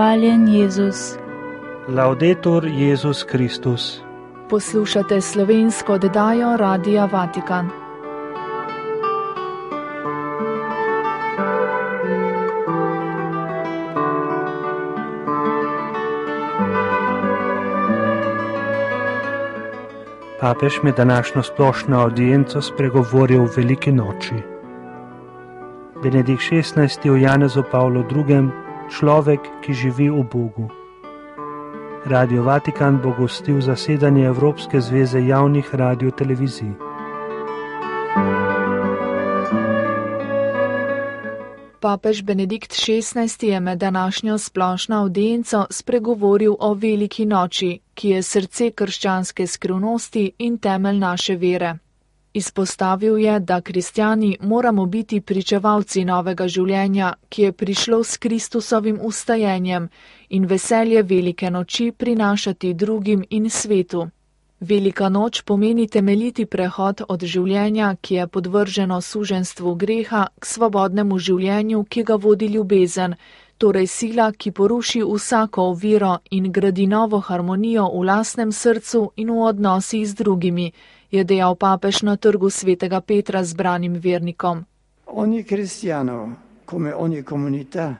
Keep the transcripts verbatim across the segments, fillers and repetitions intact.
hvaljen Jezus. Laudetur Jezus Kristus. Poslušate slovensko oddajo Radia Vatikan. Papež med današnjo splošno audienco spregovoril v veliki noči. Benedikt šestnajsti v Janezu Pavlu drugem, človek, ki živi v Bogu. Radio Vatikan bo gostil zasedanje Evropske zveze javnih radiotelevizij. Papež Benedikt šestnajsti je med današnjo splošno audienco spregovoril o veliki noči, ki je srce krščanske skrivnosti in temelj naše vere. Izpostavil je, da kristjani moramo biti pričevalci novega življenja, ki je prišlo s Kristusovim ustajenjem, in veselje velike noči prinašati drugim in svetu. Velika noč pomeni temeljiti prehod od življenja, ki je podvrženo suženstvu greha, k svobodnemu življenju, ki ga vodi ljubezen, torej sila, ki poruši vsako oviro in gradi novo harmonijo v lastnem srcu in v odnosih z drugimi, je dejal papež na trgu svetega Petra zbranim vernikom. Ogni cristiano, come ogni comunità,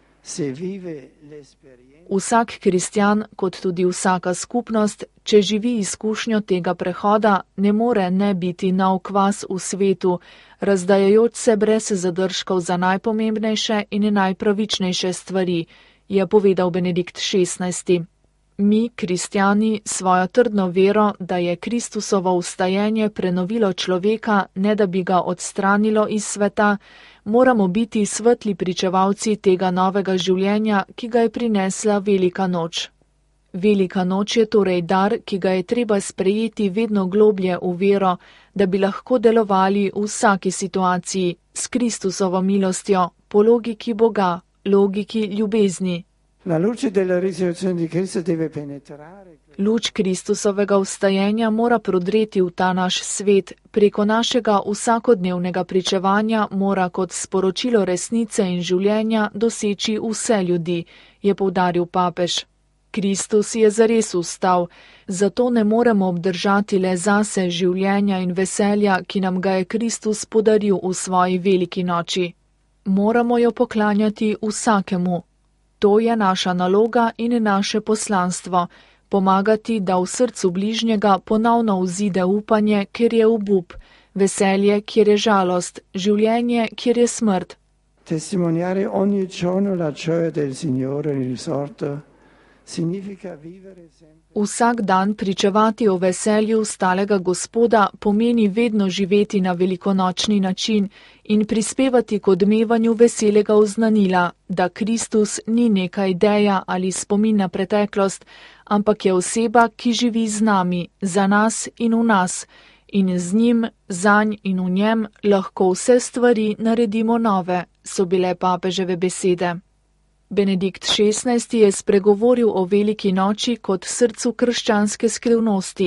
se vive l'esperienza. Vsak kristjan, kot tudi vsaka skupnost, če živi izkušnjo tega prehoda, ne more ne biti nov kvas v svetu, razdajajoč se brez zadržkov za najpomembnejše in najpravičnejše stvari, je povedal Benedikt šestnajsti. Mi, kristjani, svojo trdno vero, da je Kristusovo ustajenje prenovilo človeka, ne da bi ga odstranilo iz sveta, moramo biti svetli pričevalci tega novega življenja, ki ga je prinesla velika noč. Velika noč je torej dar, ki ga je treba sprejeti vedno globlje v vero, da bi lahko delovali v vsaki situaciji s Kristusovo milostjo, po logiki Boga, logiki ljubezni. La luce della risurrezione di Cristo deve penetrare. Luč Kristusovega ustajenja mora prodreti v ta naš svet, preko našega vsakodnevnega pričevanja mora kot sporočilo resnice in življenja doseči vse ljudi, je poudaril papež. Kristus je zares vstal, zato ne moremo obdržati le zase življenja in veselja, ki nam ga je Kristus podaril v svoji veliki noči. Moramo jo poklanjati vsakemu. To je naša naloga in naše poslanstvo, pomagati, da v srcu bližnjega ponovno vzide upanje, kjer je obup, veselje, kjer je žalost, življenje, kjer je smrt. Testimoniare ogni giorno la gioia del Signore risorto significa vivere sempre. Vsak dan pričevati o veselju stalega Gospoda pomeni vedno živeti na velikonočni način in prispevati k odmevanju veselega oznanila, da Kristus ni neka ideja ali spomin na preteklost, ampak je oseba, ki živi z nami, za nas in v nas, in z njim, zanj in v njem lahko vse stvari naredimo nove, so bile papeževe besede. Benedikt šestnajsti je spregovoril o veliki noči kot srcu krščanske skrivnosti.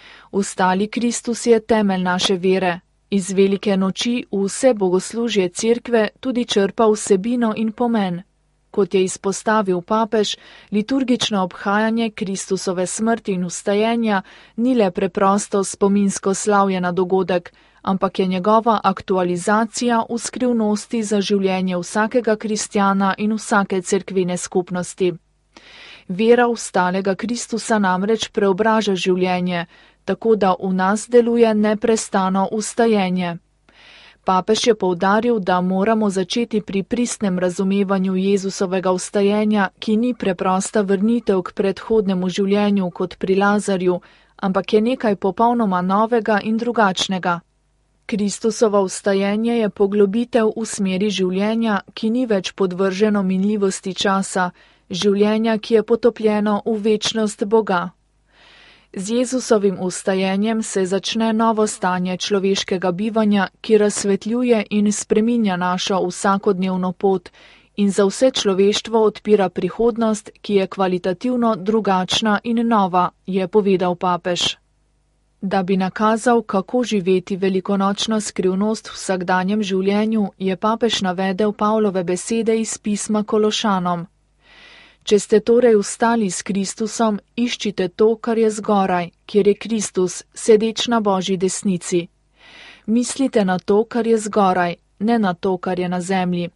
Vstali Kristus je temelj naše vere. Iz velike noči vse bogoslužje cerkve tudi črpa vsebino in pomen. Kot je izpostavil papež, liturgično obhajanje Kristusove smrti in vstajenja ni le preprosto spominsko slavje na dogodek, ampak je njegova aktualizacija v skrivnosti za življenje vsakega kristjana in vsake cerkvene skupnosti. Vera vstalega Kristusa namreč preobraža življenje, tako da v nas deluje neprestano vstajenje. Papež je poudaril, da moramo začeti pri pristnem razumevanju Jezusovega vstajenja, ki ni preprosta vrnitev k predhodnemu življenju kot pri Lazarju, ampak je nekaj popolnoma novega in drugačnega. Kristusovo vstajenje je poglobitev v smeri življenja, ki ni več podvrženo minljivosti časa, življenja, ki je potopljeno v večnost Boga. Z Jezusovim vstajenjem se začne novo stanje človeškega bivanja, ki razsvetljuje in spreminja našo vsakodnevno pot in za vse človeštvo odpira prihodnost, ki je kvalitativno drugačna in nova, je povedal papež. Da bi nakazal, kako živeti velikonočno skrivnost v vsakdanjem življenju, je papež navedel Pavlove besede iz pisma Kološanom. Če ste torej vstali s Kristusom, iščite to, kar je zgoraj, kjer je Kristus, sedeč na Božji desnici. Mislite na to, kar je zgoraj, ne na to, kar je na zemlji.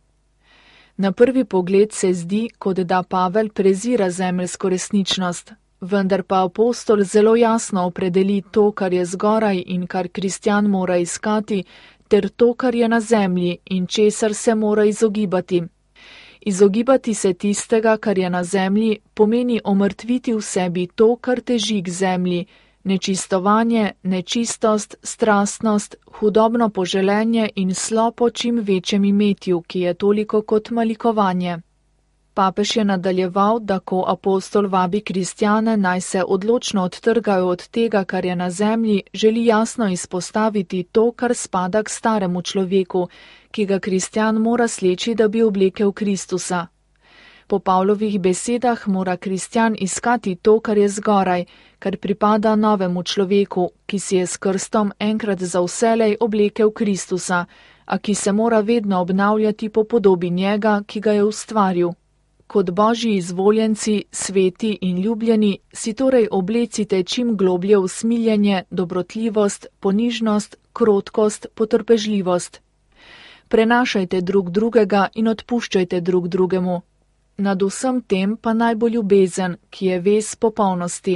Na prvi pogled se zdi, kot da Pavel prezira zemeljsko resničnost, vendar pa apostol zelo jasno opredeli to, kar je zgoraj in kar kristjan mora iskati, ter to, kar je na zemlji in česar se mora izogibati. Izogibati se tistega, kar je na zemlji, pomeni omrtviti v sebi to, kar teži k zemlji, nečistovanje, nečistost, strastnost, hudobno poželenje in slo po čim večjem imetju, ki je toliko kot malikovanje. Papež je nadaljeval, da ko apostol vabi kristjane, naj se odločno odtrgajo od tega, kar je na zemlji, želi jasno izpostaviti to, kar spada k staremu človeku, ki ga kristjan mora sleči, da bi oblekel Kristusa. Po Pavlovih besedah mora kristjan iskati to, kar je zgoraj, kar pripada novemu človeku, ki si je s krstom enkrat za vselej oblekel Kristusa, a ki se mora vedno obnavljati po podobi njega, ki ga je ustvaril. Kot božji izvoljenci, sveti in ljubljeni, si torej oblecite čim globlje usmiljenje, dobrotljivost, ponižnost, krotkost, potrpežljivost. Prenašajte drug drugega in odpuščajte drug drugemu. Nad vsem tem pa naj bo ljubezen, ki je vez popolnosti.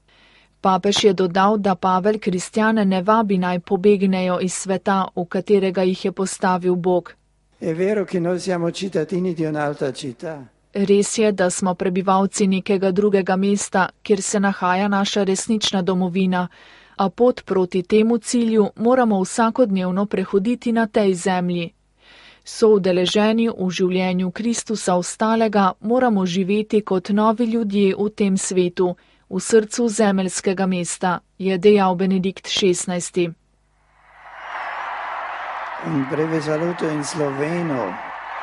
Papež je dodal, da Pavel kristjane ne vabi naj pobegnejo iz sveta, v katerega jih je postavil Bog. È vero che noi siamo cittadini di un'altra città. Res je, da smo prebivalci nekega drugega mesta, kjer se nahaja naša resnična domovina, a pot proti temu cilju moramo vsakodnevno prehoditi na tej zemlji. Soudeleženi v življenju Kristusa vstalega moramo živeti kot novi ljudje v tem svetu, v srcu zemeljskega mesta, je dejal Benedikt šestnajsti. Un breve saluto in sloveno.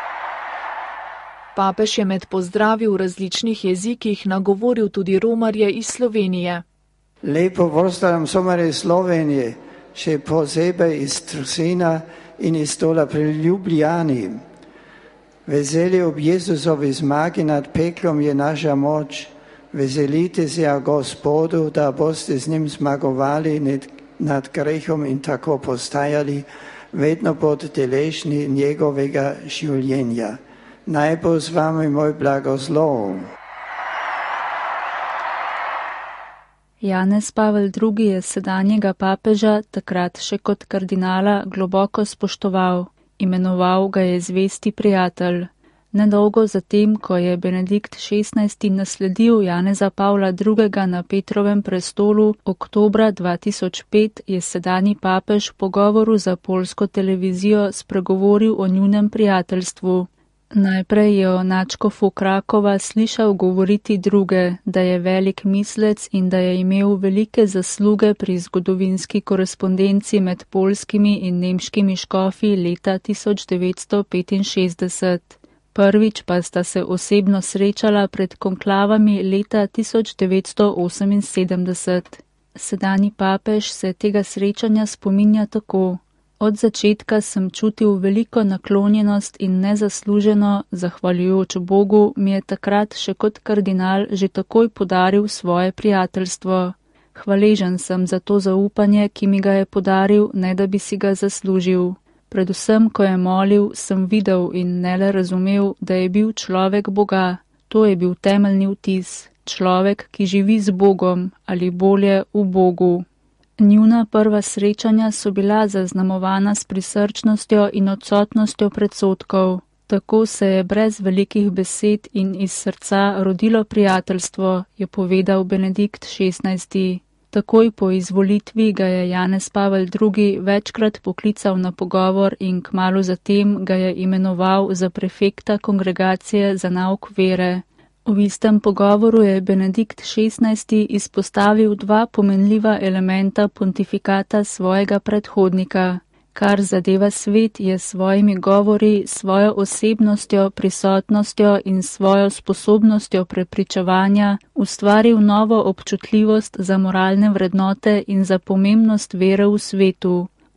Papež je med pozdravi v različnih jezikih nagovoril tudi romarje iz Slovenije. Lepo pozdravljam somare Slovenije, še posebej iz Trusina in iz Dola pri Ljubljani. Veselje ob Jezusovi zmagi nad peklom je naša moč. Veselite se a Gospodu, da boste z njim zmagovali nad grehom in tako postajali vedno pod deležni njegovega življenja. Naj bo z vami moj blagoslov. Janez Pavel drugi je sedanjega papeža, takrat še kot kardinala, globoko spoštoval. Imenoval ga je zvesti prijatelj. Nedolgo zatem, ko je Benedikt šestnajsti nasledil Janeza Pavla drugega na Petrovem prestolu, oktobra dva tisoč pet je sedanji papež v pogovoru za poljsko televizijo spregovoril o njunem prijateljstvu. Najprej je o nadškofu Krakova slišal govoriti druge, da je velik mislec in da je imel velike zasluge pri zgodovinski korespondenci med poljskimi in nemškimi škofi leta tisoč devetsto petinšestdeset. Prvič pa sta se osebno srečala pred konklavami leta tisoč devetsto oseminsedemdeset. Sedanji papež se tega srečanja spominja tako. Od začetka sem čutil veliko naklonjenost in nezasluženo, zahvaljujoč Bogu, mi je takrat še kot kardinal že takoj podaril svoje prijateljstvo. Hvaležen sem za to zaupanje, ki mi ga je podaril, ne da bi si ga zaslužil. Predvsem, ko je molil, sem videl in ne le razumel, da je bil človek Boga. To je bil temeljni vtis. Človek, ki živi z Bogom ali bolje v Bogu. Njuna prva srečanja so bila zaznamovana s prisrčnostjo in odsotnostjo predsodkov. Tako se je brez velikih besed in iz srca rodilo prijateljstvo, je povedal Benedikt šestnajsti. Takoj po izvolitvi ga je Janez Pavel drugi večkrat poklical na pogovor in kmalu zatem ga je imenoval za prefekta kongregacije za nauk vere. V istem pogovoru je Benedikt šestnajsti izpostavil dva pomenljiva elementa pontifikata svojega predhodnika. Kar zadeva svet, je svojimi govori, svojo osebnostjo, prisotnostjo in svojo sposobnostjo prepričevanja ustvaril novo občutljivost za moralne vrednote in za pomembnost vere v svetu.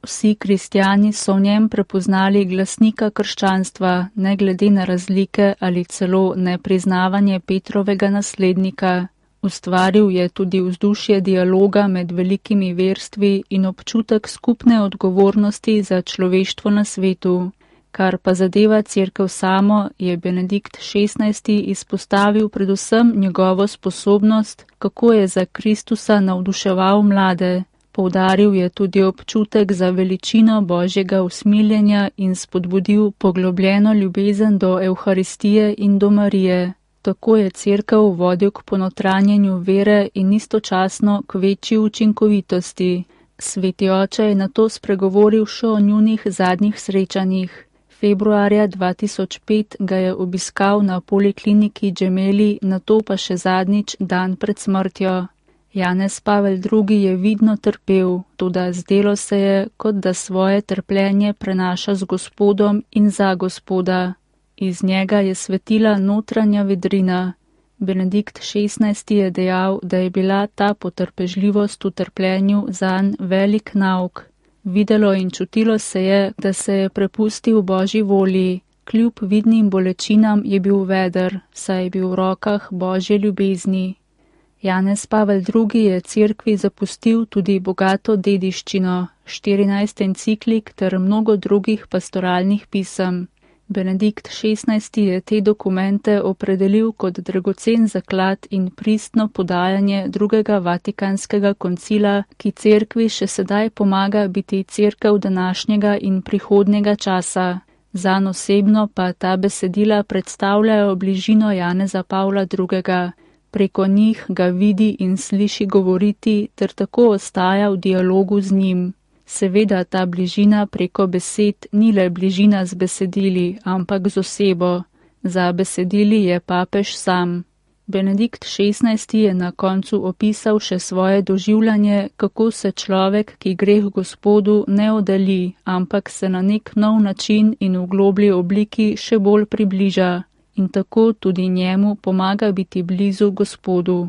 Vsi kristjani so v njem prepoznali glasnika krščanstva, ne glede na razlike ali celo nepriznavanje Petrovega naslednika. Ustvaril je tudi vzdušje dialoga med velikimi verstvi in občutek skupne odgovornosti za človeštvo na svetu. Kar pa zadeva cerkev samo, je Benedikt šestnajsti izpostavil predvsem njegovo sposobnost, kako je za Kristusa navduševal mlade. Poudaril je tudi občutek za veličino Božjega usmiljenja in spodbudil poglobljeno ljubezen do Evharistije in do Marije. Tako je cerkev vodil k ponotranjenju vere in istočasno k večji učinkovitosti. Sveti oče je nato spregovoril še o njunih zadnjih srečanjih. Februarja dva tisoč pet ga je obiskal na polikliniki Džemeli, nato pa še zadnjič dan pred smrtjo. Janez Pavel drugi je vidno trpel, toda zdelo se je, kot da svoje trpljenje prenaša z Gospodom in za Gospoda. Iz njega je svetila notranja vedrina. Benedikt šestnajsti je dejal, da je bila ta potrpežljivost v trpljenju zanj velik nauk. Videlo in čutilo se je, da se je prepustil Božji volji. Kljub vidnim bolečinam je bil veder, saj je bil v rokah Božje ljubezni. Janez Pavel drugi je cerkvi zapustil tudi bogato dediščino, štirinajst enciklik ter mnogo drugih pastoralnih pisem. Benedikt šestnajsti je te dokumente opredelil kot dragocen zaklad in pristno podajanje drugega vatikanskega koncila, ki cerkvi še sedaj pomaga biti cerkev današnjega in prihodnjega časa. Zanj osebno pa ta besedila predstavljajo bližino Janeza Pavla drugega. Preko njih ga vidi in sliši govoriti ter tako ostaja v dialogu z njim. Seveda ta bližina preko besed ni le bližina z besedili, ampak z osebo. Za besedili je papež sam. Benedikt šestnajsti je na koncu opisal še svoje doživljanje, kako se človek, ki gre k Gospodu, ne oddalji, ampak se na nek nov način in v globlji obliki še bolj približa. In tako tudi njemu pomaga biti blizu Gospodu.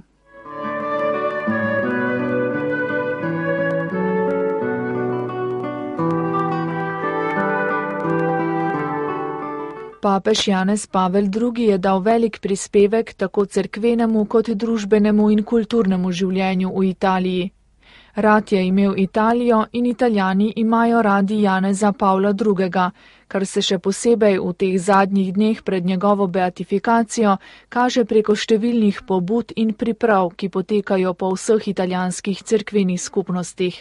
Papež Janez Pavel drugi je dal velik prispevek tako cerkvenemu kot družbenemu in kulturnemu življenju v Italiji. Rad je imel Italijo in Italijani imajo radi Janeza Pavla drugega, kar se še posebej v teh zadnjih dneh pred njegovo beatifikacijo kaže preko številnih pobud in priprav, ki potekajo po vseh italijanskih cerkvenih skupnostih.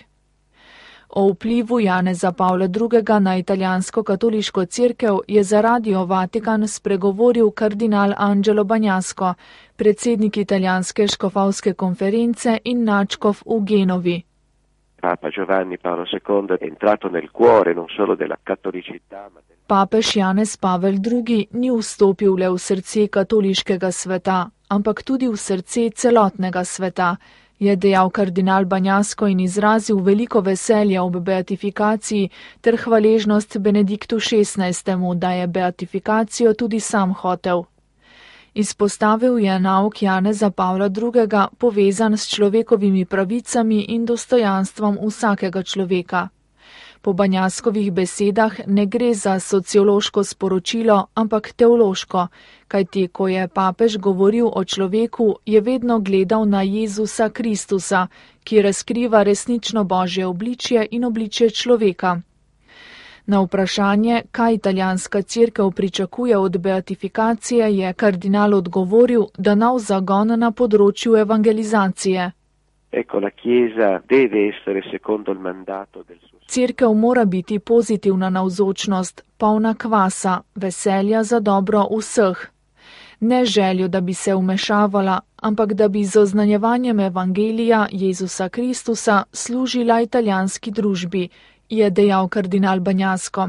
O vplivu Janeza Pavla drugega na italijansko katoliško cerkev je za Radio Vatikan spregovoril kardinal Angelo Bagnasco, predsednik italijanske škofovske konference in nadškof v Genovi. Papa Giovanni Paolo secondo è entrato nel cuore non solo della cattolicità, ma del... Papež Janez Pavel drugi ni vstopil le v srce katoliškega sveta, ampak tudi v srce celotnega sveta, je dejal kardinal Bagnasco in izrazil veliko veselja ob beatifikaciji ter hvaležnost Benediktu šestnajstemu, da je beatifikacijo tudi sam hotel. Izpostavil je nauk Janeza Pavla drugega povezan s človekovimi pravicami in dostojanstvom vsakega človeka. Po Bagnascovih besedah ne gre za sociološko sporočilo, ampak teološko, kajti ko je papež govoril o človeku, je vedno gledal na Jezusa Kristusa, ki razkriva resnično Božje obličje in obličje človeka. Na vprašanje, kaj italijanska cerkev pričakuje od beatifikacije, je kardinal odgovoril, da nov zagon na področju evangelizacije. Ecco, la Chiesa deve essere secondo il mandato del suo... Cerkev mora biti pozitivna navzočnost, polna kvasa, veselja za dobro vseh. Ne željo, da bi se vmešavala, ampak da bi z oznanjevanjem evangelija Jezusa Kristusa služila italijanski družbi, je dejal kardinal Bagnasco.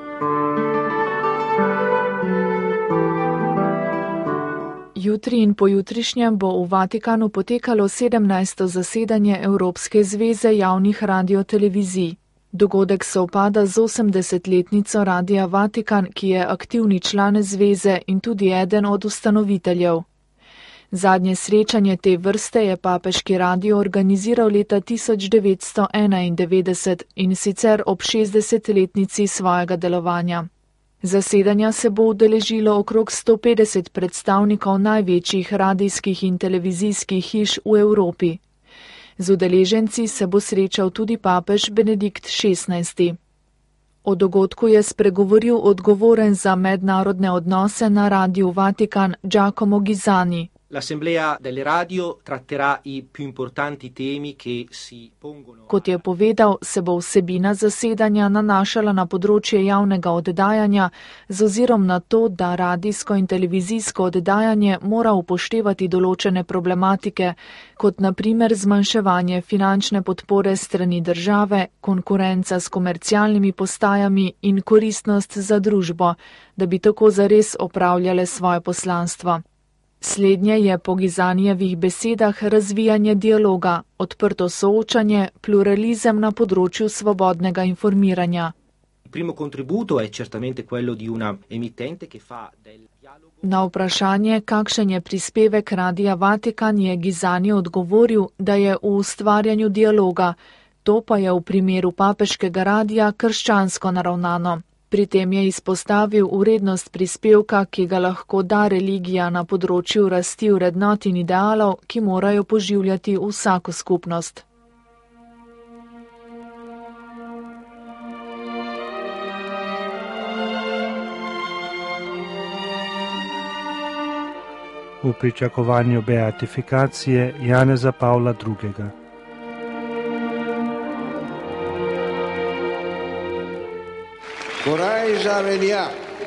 Jutri in pojutrišnjem bo v Vatikanu potekalo sedemnajsto zasedanje Evropske zveze javnih radiotelevizij. Dogodek sovpada z osemdesetletnico Radia Vatikan, ki je aktivni član zveze in tudi eden od ustanoviteljev. Zadnje srečanje te vrste je papeški radio organiziral leta tisoč devetsto enaindevetdeset in sicer ob šestdesetletnici svojega delovanja. Zasedanja se bo udeležilo okrog sto petdeset predstavnikov največjih radijskih in televizijskih hiš v Evropi. Z udeleženci se bo srečal tudi papež Benedikt šestnajsti. O dogodku je spregovoril odgovoren za mednarodne odnose na Radiu Vatikan Giacomo Ghisani. L'Assemblea delle radio tratterà i più importanti temi che si pongono. Kot je povedal, se bo vsebina zasedanja nanašala na področje javnega oddajanja z ozirom na to, da radijsko in televizijsko oddajanje mora upoštevati določene problematike, kot na primer zmanjševanje finančne podpore strani države, konkurenca s komercialnimi postajami in koristnost za družbo, da bi tako zares opravljale svoje poslanstvo. Slednje je po Ghisanijevih besedah razvijanje dialoga, odprto soočanje, pluralizem na področju svobodnega informiranja. Primo contributo è certamente quello di una emittente che fa del dialogo. Na vprašanje, kakšen je prispevek Radia Vatikan, je Ghisani odgovoril, da je v ustvarjanju dialoga, to pa je v primeru papeškega radia krščansko naravnano. Pri tem je izpostavil vrednost prispevka, ki ga lahko da religija na področju rasti vrednot in idealov, ki morajo poživljati vsako skupnost. V pričakovanju beatifikacije Janeza Pavla drugega. Coraggia venia.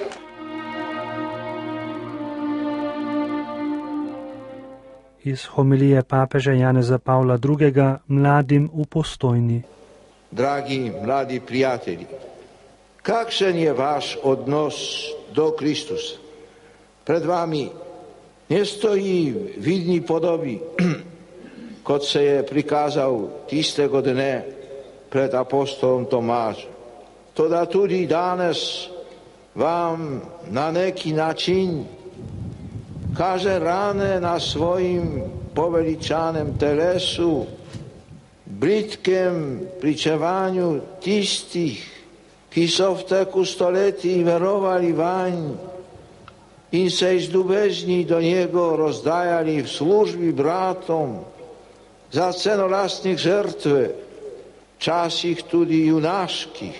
Iz homilije papeža Janeza Pavla drugega mladim v Postojni. Dragi mladi prijatelji, kakšen je vaš odnos do Kristusa? Pred vami ne stoji vidni podobi, kot se je prikazal tistega dne pred apostolom Tomažem. Toda tudi danes vam na neki način kaže rane na svojim poveličanem telesu, britkem pričevanju tistih, ki so v teku stoletij verovali vanj in se iz ljubezni do njega rozdajali v službi bratom za ceno lastnih žrtve, včasih tudi junaških.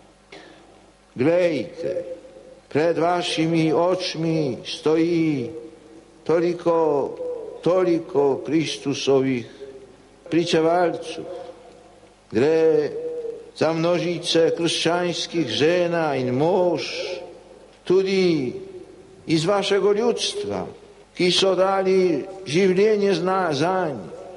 Glejte, pred vašimi očmi stoji toliko, toliko Kristusovih pričevalcev. Gre za množice krščanskih žena in mož, tudi iz vašega ljudstva, ki so dali življenje zanj.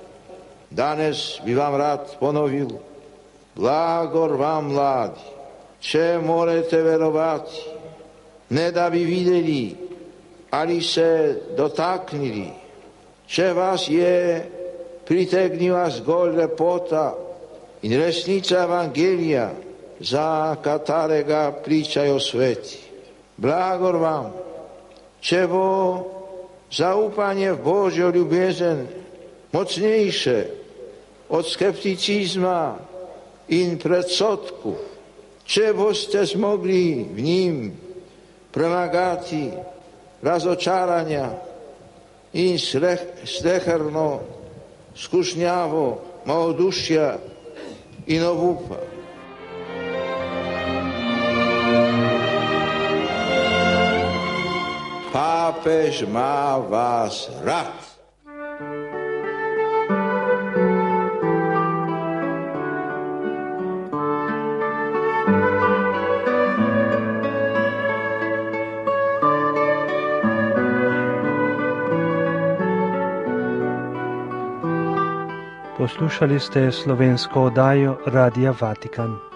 Danes bi vam rad ponovil, blagor vam mladi, če morate verovati, ne da bi videli ali se dotaknili, če vas je pritegnila zgolj lepota in resnica evangelija, za katerega pričajo sveti. Blagor vam, če bo zaupanje v Božjo ljubezen močnejše od skepticizma in predsodkov, če boste zmogli v njim premagati razočaranja in sleherno skušnjavo malodušja in obupa. Papež ima vas rad. Poslušali ste slovensko oddajo Radia Vatikan.